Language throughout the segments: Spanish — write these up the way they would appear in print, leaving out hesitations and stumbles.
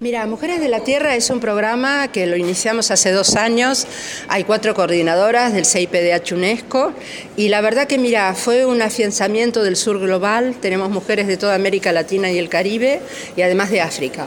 Mira, Mujeres de la Tierra es un programa que lo iniciamos hace 2 años. Hay 4 coordinadoras del CIPDH UNESCO y la verdad que, mira, fue un afianzamiento del sur global. Tenemos mujeres de toda América Latina y el Caribe y además de África.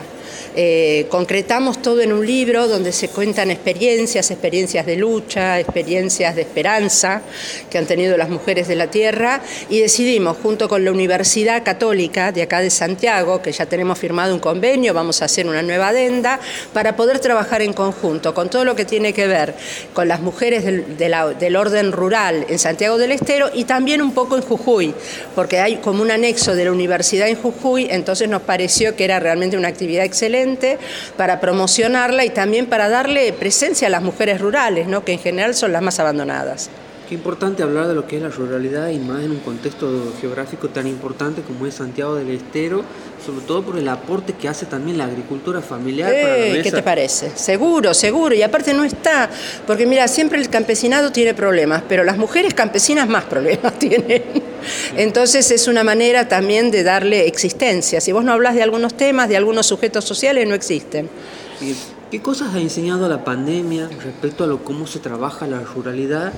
Concretamos todo en un libro donde se cuentan experiencias de lucha, experiencias de esperanza que han tenido las mujeres de la tierra, y decidimos, junto con la Universidad Católica de acá de Santiago, que ya tenemos firmado un convenio, vamos a hacer una nueva adenda para poder trabajar en conjunto con todo lo que tiene que ver con las mujeres del orden rural en Santiago del Estero y también un poco en Jujuy, porque hay como un anexo de la universidad en Jujuy. Entonces nos pareció que era realmente una actividad excelente para promocionarla y también para darle presencia a las mujeres rurales, ¿no?, que en general son las más abandonadas. Qué importante hablar de lo que es la ruralidad y más en un contexto geográfico tan importante como es Santiago del Estero, sobre todo por el aporte que hace también la agricultura familiar para la mesa. ¿Qué te parece? Seguro, seguro. Y aparte no está, porque mira, siempre el campesinado tiene problemas, pero las mujeres campesinas más problemas tienen. Entonces es una manera también de darle existencia. Si vos no hablas de algunos temas, de algunos sujetos sociales, no existen. ¿Qué cosas ha enseñado la pandemia respecto a cómo se trabaja la ruralidad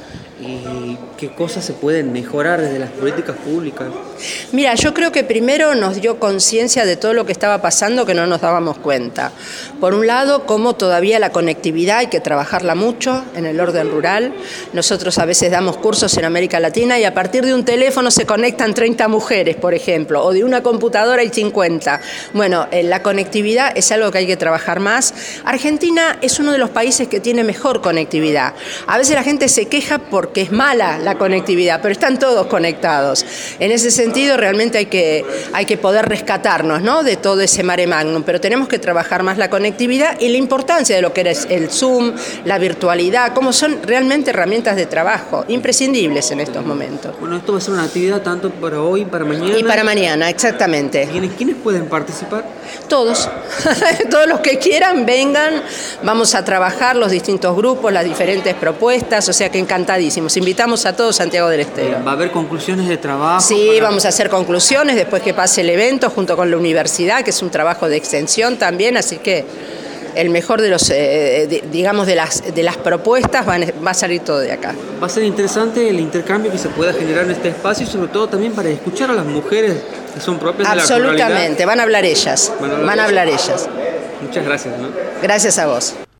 y qué cosas se pueden mejorar desde las políticas públicas? Mira, yo creo que primero nos dio conciencia de todo lo que estaba pasando que no nos dábamos cuenta. Por un lado, cómo todavía la conectividad hay que trabajarla mucho en el orden rural. Nosotros a veces damos cursos en América Latina y a partir de un teléfono se conectan 30 mujeres, por ejemplo, o de una computadora hay 50. Bueno, la conectividad es algo que hay que trabajar más. Argentina es uno de los países que tiene mejor conectividad. A veces la gente se queja porque es mala la conectividad, pero están todos conectados. En ese sentido, realmente hay que poder rescatarnos, ¿no?, de todo ese mare magnum, pero tenemos que trabajar más la conectividad y la importancia de lo que es el Zoom, la virtualidad, como son realmente herramientas de trabajo imprescindibles en estos momentos. Bueno, esto va a ser una actividad tanto para hoy, para mañana. Y para mañana, exactamente. ¿Quiénes pueden participar? Todos. Todos los que quieran, vengan. Vamos a trabajar los distintos grupos, las diferentes propuestas, o sea que encantadísimos. Invitamos a todos Santiago del Estero. ¿Va a haber conclusiones de trabajo? Sí, vamos a hacer conclusiones después que pase el evento junto con la universidad, que es un trabajo de extensión también, así que el mejor de los, digamos, de las propuestas va a salir todo de acá. Va a ser interesante el intercambio que se pueda generar en este espacio y sobre todo también para escuchar a las mujeres que son propias de la ruralidad. Absolutamente, van a hablar ellas. Muchas gracias, ¿no? Gracias a vos.